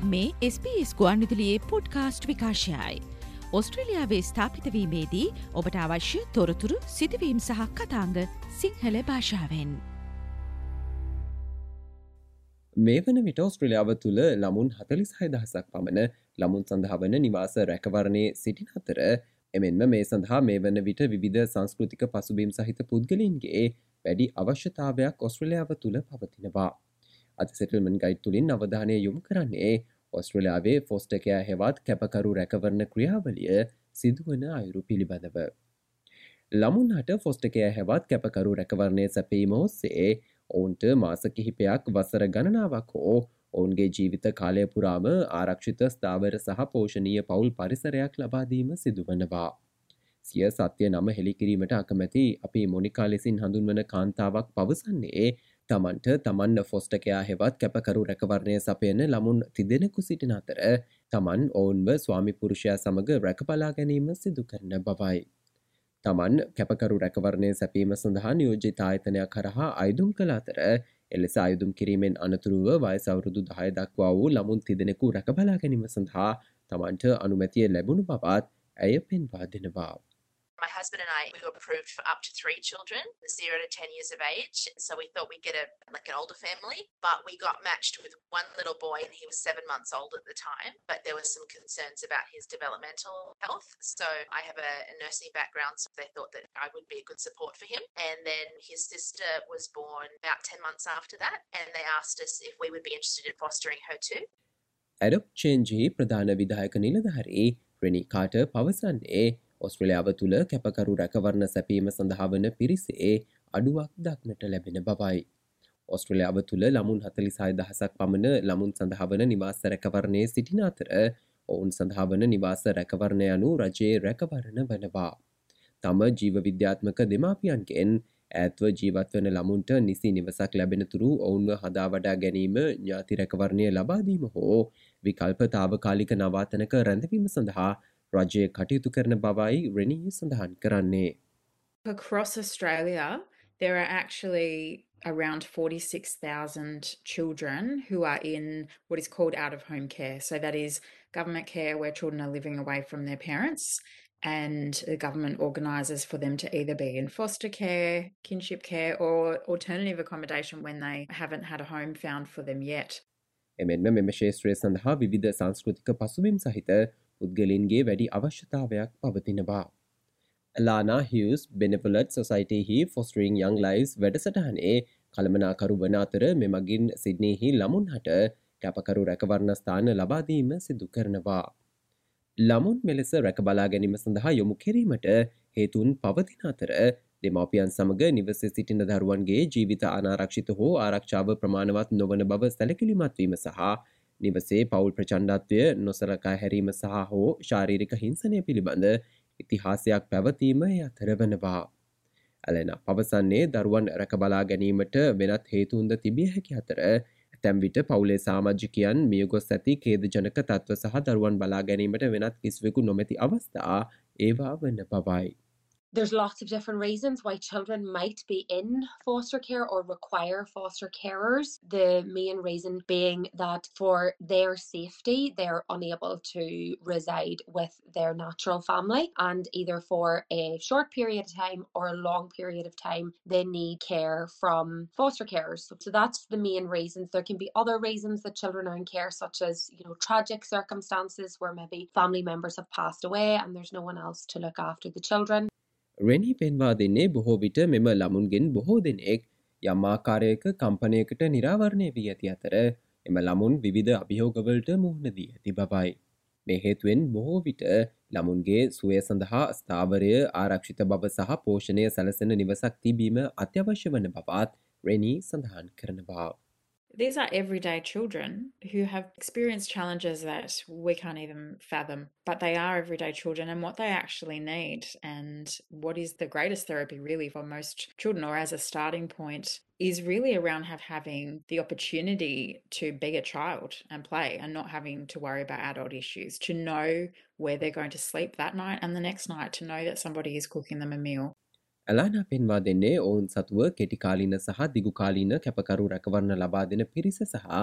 මේ SBS ගුවන්විදුලියේ podcast විකාශයයි. ඔස්ට්‍රේලියාවේ ස්ථාපිතවීමේදී ඔබට අවශ්‍ය තොරතුරු සිදුවීම් සහ කතාංග සිංහල භාෂාවෙන්. මේ වන විට ඔස්ට්‍රේලියාව තුළ ළමුන් 46,000ක් පමණ ළමුන් සඳහා වන නිවාස රැකවරණයේ සිටින අතර එමෙන්ම මේ සඳහා මේ වන විට විවිධ සංස්කෘතික පසුබිම් සහිත පුද්ගලයන්ගේ වැඩි අවශ්‍යතාවයක් ඔස්ට්‍රේලියාව තුළ පවතිනවා. අද සෙටල්මන්ට් ගයිඩ් තුලින් අවධානය යොමු කරන්නේ ඔස්ට්‍රේලියාවේ ෆොස්ටර් කෙයා හෙවත් කැපකරු රැකවරණ ක්‍රියාවලිය සිදුවන අයුරු පිළිබඳව. ළමුන්ට ෆොස්ටර් කෙයා හෙවත් කැපකරු රැකවරණය සැපීම ඔස්සේ ඔවුන්ට මාස කිහිපයක් වසර ගණනාවක් හෝ ඔවුන්ගේ ජීවිත කාලය පුරාම ආරක්ෂිත ස්ථාවර සහ පෝෂණීය පවුල් පරිසරයක් ලබා දීම සිදුවනවා. සිය සත්‍ය නම හෙළිකිරීමට අකමැති අපි මොනිකා ලෙසින් හඳුන්වන කාන්තාවක් පවසන්නේ තමන්ට තමන් ෆොස්ටර් කෙයා හෙවත් කැපකරු රැකවරණය සපයන ළමුන් තිදෙනෙකු සිටින අතර තමන් ඔවුන්ව ස්වාමි පුරුෂයා සමග රැකබලා ගැනීම සිදු කරන බවයි. තමන් කැපකරු රැකවරණය සැපීම සඳහා නියෝජිත ආයතනයක් කරහා අයදුම් කළ අතර එලෙස අයදුම් කිරීමෙන් අනතුරුව වයස අවුරුදු 10 දක්වා වූ ළමුන් තිදෙනෙකු රැකබලා ගැනීම සඳහා තමන්ට අනුමැතිය ලැබුණු බවත් ඇය පෙන්වා දෙනවා. My husband and I, we were approved for up to 3 children, 0 to 10 years of age. So we thought we'd get an older family, but we got matched with one little boy and he was 7 months old at the time. But there was some concerns about his developmental health. So I have a nursing background, so they thought that I would be a good support for him. And then his sister was born about 10 months after that. And they asked us if we would be interested in fostering her too. Adopt Change ප්‍රධාන විධායක නිලධාරී රෙනි Carter පවසන්නේ ඔස්ට්‍රේලියාව තුළ කැපකරු රැකවරණ සැපීම සඳහා වන පිරිසේ අඩුවක් දක්නට ලැබෙන බවයි. ඔස්ට්‍රේලියාව තුළ ළමුන් 46,000ක් පමණ ළමුන් සඳහා වන නිවාස රැකවරණයේ සිටින අතර ඔවුන් සඳහා වන නිවාස රැකවරණ යනු රජයේ රැකවරණ වනවා. තම ජීව විද්‍යාත්මක දෙමාපියන්ගෙන් ඈත්ව ජීවත් වන ළමුන්ට නිසි නිවසක් ලැබෙන තුරු ඔවුන්ව හදා වඩා ගැනීම, ඥාති රැකවරණය ලබා දීම හෝ විකල්ප තාවකාලික නවාතනක රැඳවීම සඳහා රජය කටයුතු කරන බවයි රෙනී සඳහන් කරන්නේ. Across Australia, there are actually around 46,000 children who are in what is called out-of-home care. So that is government care where children are living away from their parents, and the government organises for them to either be in foster care, kinship care or alternative accommodation when they haven't had a home found for them yet. එමෙන්ම මෙම ක්ෂේත්‍රය සඳහා විවිධ සංස්කෘතික පසුබිම් සහිත පුද්ගලයන්ගේ වැඩි අවශ්‍යතාවයක් පවතිනවා. ලානා හියුස් බෙනෙවලට් සොසයිටියෙහි ෆොස්ටරිං යං ලයිව්ස් වැඩසටහනේ කළමනාකරු වන අතර මෙමගින් සිඩ්නියෙහි ළමුන්හට කැපකරු රැකවරණ ස්ථාන ලබා දීම සිදු කරනවා. ළමුන් මෙලෙස රැකබලා ගැනීම සඳහා යොමු කිරීමට හේතුන් පවතින අතර දෙමාපියන් සමග නිවසේ සිටින දරුවන්ගේ ජීවිත අනාරක්ෂිත හෝ ආරක්ෂාව ප්‍රමාණවත් නොවන බව සැලකිලිමත් වීම සහ නිවසේ පවුල් ප්‍රචණ්ඩත්වය නොසලකා හැරීම සහ හෝ ශාරීරික හිංසනය පිළිබඳ ඉතිහාසයක් පැවතීම අතර වනවා. ඇලෙන පවසන්නේ දරුවන් රැකබලා ගැනීමට වෙනත් හේතුන්ද තිබිය හැකි අතර ඇතැම් විට පවුලේ සමාජිකයන් මියගොස් ඇති ඛේදජනක තත්ත්ව සහ දරුවන් බලා ගැනීමට වෙනත් කිසිවෙකු නොමැති අවස්ථා ඒවා වන බවයි. There's lots of different reasons why children might be in foster care or require foster carers. The main reason being that for their safety, they're unable to reside with their natural family, and either for a short period of time or a long period of time, they need care from foster carers. So that's the main reasons. There can be other reasons that children are in care, such as, tragic circumstances where maybe family members have passed away and there's no one else to look after the children. Renee පෙන්වා දෙන්නේ බොහෝ විට මෙම ළමුන්ගෙන් බොහෝ දෙනෙක් යම් ආකාරයක කම්පනයකට නිරාවරණය වී ඇති අතර එම ළමුන් විවිධ අභියෝගවලට මුහුණ දී ඇති බවයි. මේ හේතුවෙන් බොහෝ විට ළමුන්ගේ සුවය සඳහා ස්ථාවරය ආරක්ෂිත බව සහ පෝෂණය සැලසෙන නිවසක් තිබීම අත්‍යවශ්‍ය වන බවත් රෙනී සඳහන් කරනවා. These are everyday children who have experienced challenges that we can't even fathom, but they are everyday children, and what they actually need and what is the greatest therapy really for most children, or as a starting point, is really around having the opportunity to be a child and play and not having to worry about adult issues, to know where they're going to sleep that night and the next night, to know that somebody is cooking them a meal. ඇලානා පෙන්වා දෙන්නේ ඔවුන් සතුව කෙටිකාලීන සහ දිගුකාලීන කැපකරු රැකවරණ ලබා දෙන පිරිස සහ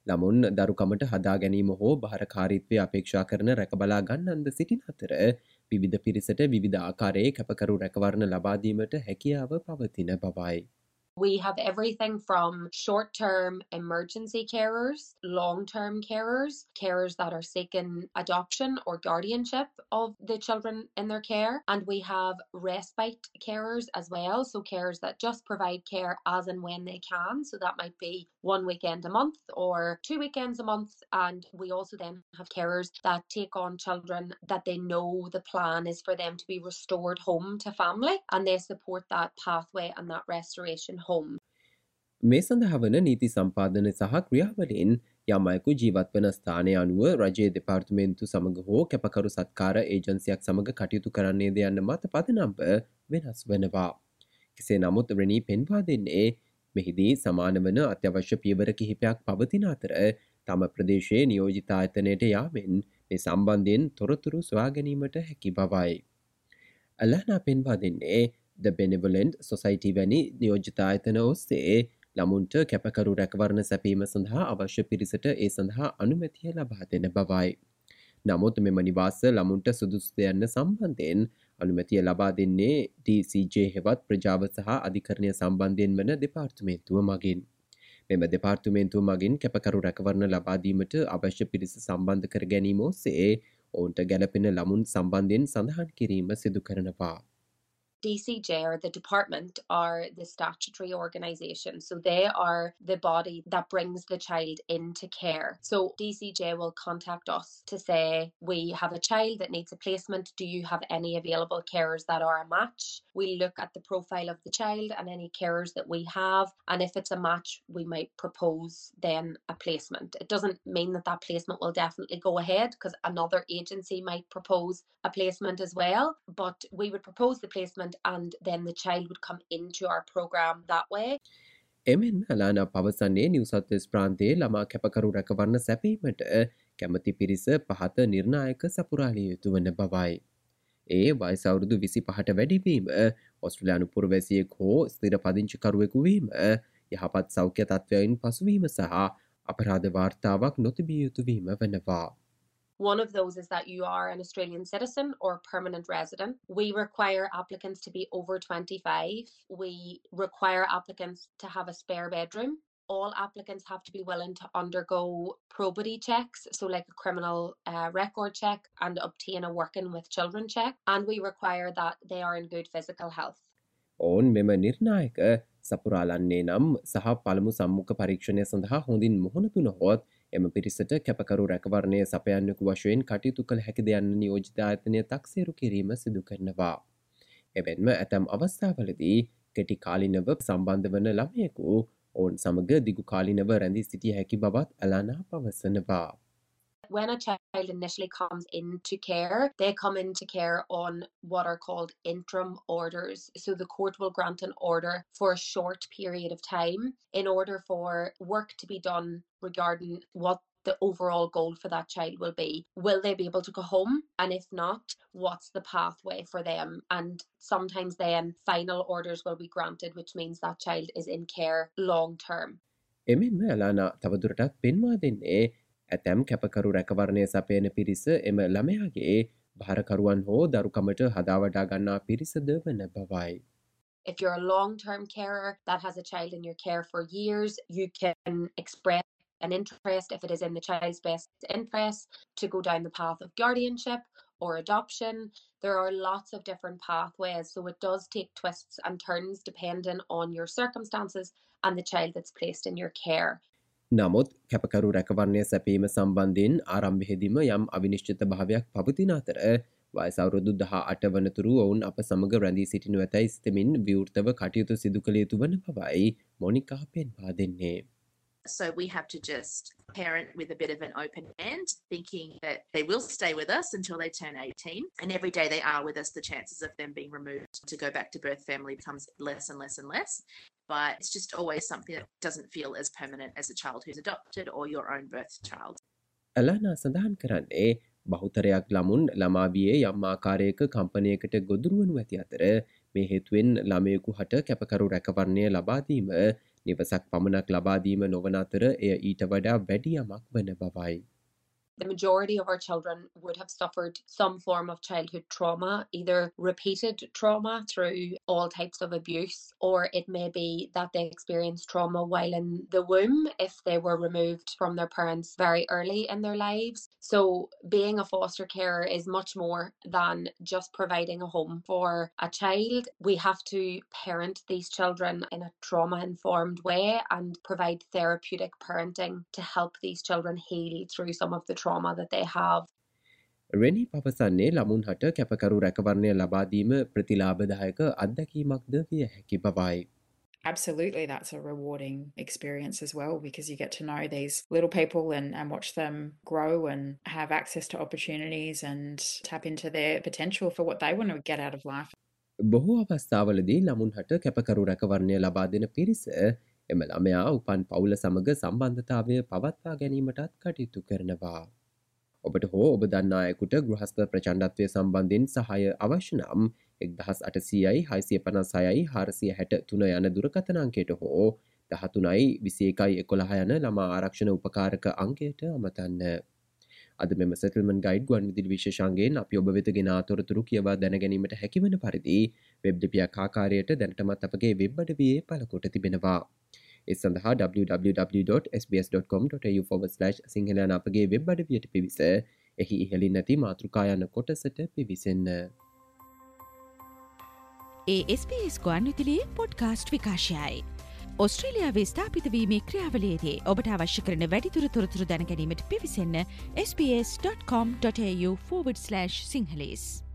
ළමුන් දරුකමට හදා ගැනීම හෝ භාරකාරීත්වය අපේක්ෂා කරන රැකබලා ගන්නන්ද සිටින අතර විවිධ පිරිසට විවිධ ආකාරයේ කැපකරු රැකවරණ ලබා දීමට හැකියාව පවතින බවයි. We have everything from short-term emergency carers, long-term carers, carers that are seeking adoption or guardianship of the children in their care, and we have respite carers as well, so carers that just provide care as and when they can, so that might be one weekend a month or 2 weekends a month, and we also then have carers that take on children that they know the plan is for them to be restored home to family, and they support that pathway and that restoration home. මේ සඳහා වන නීති සම්පාදන සහ ක්‍රියාවලින් යම් අයෙකු ජීවත් වන ස්ථානය අනුව රජයේ දෙපාර්තමේන්තු සමග හෝ කැපකරු සත්කාර ඒජන්සියක් සමග කටයුතු කරන්නේද යන්න මත පදනම්ව වෙනස් වනවා. කෙසේ නමුත් රෙනී පෙන්වා දෙන්නේ මෙහිදී සමාන වන අත්‍යවශ්‍ය පියවර කිහිපයක් පවතින අතර තම ප්‍රදේශයේ නියෝජිත ආයතනයට යාමෙන් මේ සම්බන්ධයෙන් තොරතුරු සොයා ගැනීමට හැකි බවයි. අලහනා පෙන්වා දෙන්නේ The Benevolent Society වැනි නියෝජිත ආයතන ඔස්සේ ළමුන්ට කැපකරු රැකවරණ සැපීම සඳහා අවශ්‍ය පිරිසට ඒ සඳහා අනුමැතිය ලබා දෙන බවයි. නමුත් මෙම නිවාස ළමුන්ට සුදුසුද යන්න සම්බන්ධයෙන් අනුමැතිය ලබා දෙන්නේ DCJ හෙවත් ප්‍රජාව සහ අධිකරණය සම්බන්ධයෙන් වන දෙපාර්තමේන්තුව මගින්. මෙම දෙපාර්තමේන්තුව මගින් කැපකරු රැකවරණ ලබා දීමට අවශ්‍ය පිරිස සම්බන්ධ කර ගැනීම ඔස්සේ ඔවුන්ට ගැලපෙන ළමුන් සම්බන්ධයෙන් සඳහන් කිරීම සිදු කරනවා. DCJ or the department are the statutory organisation. So they are the body that brings the child into care. So DCJ will contact us to say, we have a child that needs a placement. Do you have any available carers that are a match? We look at the profile of the child and any carers that we have. And if it's a match, we might propose then a placement. It doesn't mean that that placement will definitely go ahead because another agency might propose a placement as well. But we would propose the placement and then the child would come into our program that way. එමෙන්ම අලානා පවසන්නේ New south Wales ප්‍රාන්තයේ ළමා කැපකරු රැකවරණ සැපීමට කැමති පිරිස පහත නිර්ණායක සපුරාලිය යුතු වන බවයි. ඒ වයස අවුරුදු 25ට වැඩිවීම, ඔස්ට්‍රේලියානු පුරවැසියෙක් හෝ ස්ථිර පදිංචිකරුවෙකු වීම, යහපත් සෞඛ්‍ය තත්ත්වයන් පසුවීම සහ අපරාධ වාර්තාවක් නොතිබිය යුතු වීම වෙනවා. One of those is that you are an Australian citizen or permanent resident. We require applicants to be over 25. We require applicants to have a spare bedroom. All applicants have to be willing to undergo probity checks, so like a criminal record check, and obtain a working with children check. And we require that they are in good physical health. ඔවුන් මෙම නිර්ණායක සපුරාලන්නේ නම් සහ පළමු සම්මුඛ පරීක්ෂණය සඳහා හොඳින් මුහුණ දුනහොත් එම පිරිසට කැපකරු රැකවරණය සපයන්නෙකු වශයෙන් කටයුතු කළ හැකිද යන්න නියෝජිත ආයතනය තක්සේරු කිරීම සිදු කරනවා. එමෙන්ම ඇතැම් අවස්ථාවලදී කෙටි කාලිනව සම්බන්ධ වන ළමයෙකු ඔවුන් සමග දිගු කාලිනව රැඳී සිටිය හැකි බවත් අලානා පවසනවා. When a child initially comes into care, they come into care on what are called interim orders. So the court will grant an order for a short period of time in order for work to be done regarding what the overall goal for that child will be. Will they be able to go home? And if not, what's the pathway for them? And sometimes then final orders will be granted, which means that child is in care long term. එමෙන්ම අලානා තවදුරටත් පෙන්වා දෙන්නේ ඇතැම් කැපකරු රැකවරණය සපයන පිරිස එම ළමයාගේ භාරකරුවන් හෝ දරුකමට හදාවඩා ගන්නා පිරිසද වන බවයි. If you're a long-term carer that has a child in your care for years, you can express an interest, if it is in the child's best interest, to go down the path of guardianship or adoption. There are lots of different pathways, so it does take twists and turns depending on your circumstances and the child that's placed in your care. නමුත් කැපකරු රැකවරණය සැපීම සම්බන්ධයෙන් ආරම්භයේදීම යම් අවිනිශ්චිත භාවයක් පවතින අතර වයස අවුරුදු 18 වනතුරු ඔවුන් අප සමග රැඳී සිටිනු ඇතැයි සිතමින් විවෘතව කටයුතු සිදු කළ යුතු වන බවයි මොනිකා පෙන්වා දෙන්නේ. So we have to just parent with a bit of an open hand, thinking that they will stay with us until they turn 18. And every day they are with us, the chances of them being removed to go back to birth family becomes less and less and less. But it's just always something that doesn't feel as permanent as a child who's adopted or your own birth child. අලානා සඳහන් කරන්නේ බහුතරයක් ළමුන් ළමාවියේ යම් ආකාරයක කම්පනයකට ගොදුරු වනු ඇති අතර මේ හේතුවෙන් ළමයෙකු හට කැපකරු රැකවරණය ලබා දීම නිවසක් පමණක් ලබාදීම නොවන අතර එය ඊට වඩා වැඩි යමක් වන බවයි. The majority of our children would have suffered some form of childhood trauma, either repeated trauma through all types of abuse, or it may be that they experienced trauma while in the womb if they were removed from their parents very early in their lives. So being a foster carer is much more than just providing a home for a child. We have to parent these children in a trauma-informed way and provide therapeutic parenting to help these children heal through some of the trauma that they have. රෙනි පවසන්නේ ළමුන් හට කැපකරු රැකවරණය ලබාදීම ප්‍රතිලාභදායක අත්දැකීමක්ද විය හැකි බවයි. Absolutely, that's a rewarding experience as well, because you get to know these little people and watch them grow and have access to opportunities and tap into their potential for what they want to get out of life. බොහෝ අවස්ථාවලදී ළමුන් හට කැපකරු රැකවරණය ලබා දෙන පිරිස එම ළමයා උපන් පවුල සමග සම්බන්ධතාවය පවත්වා ගැනීමටත් කටයුතු කරනවා. ඔබට හෝ ඔබ දන්නා අයෙකුට ගෘහස්ත ප්‍රචණ්ඩත්වය සම්බන්ධයෙන් සහාය අවශ්‍ය නම් 1800යි 656යි 463 යන දුරකථන අංකයට හෝ 13යි 21යි 11 යන ළමා ආරක්ෂණ උපකාරක අංකයට අමතන්න. අද මෙම සෙටල්මන්ට් ගයිඩ් ගුවන්විදුලි විශේෂාංගයෙන් අපි ඔබ වෙත ගෙන තොරතුරු කියවා දැන ගැනීමට හැකිවන පරිදි වෙබ් ලිපියක් ආකාරයට දැනටමත් අපගේ වෙබ් අඩවියේ පළකොට තිබෙනවා. ඒ සඳහා www.sbs.com.au/සිංහල යන අපගේ වෙබ් අඩවියට පිවිස එහි ඉහළින් නැති මාතෘකා යන කොටසට පිවිසෙන්න. ඒ SBS ගුවන්විදුලියේ පොඩ්කාස්ට් විකාශයයි. ඔස්ට්‍රේලියාවේ ස්ථාපිත වීමේ ක්‍රියාවලියේදී ඔබට අවශ්‍ය කරන වැඩිදුර තොරතුරු දැන ගැනීමට පිවිසෙන්න sbs.com.au/sinhalese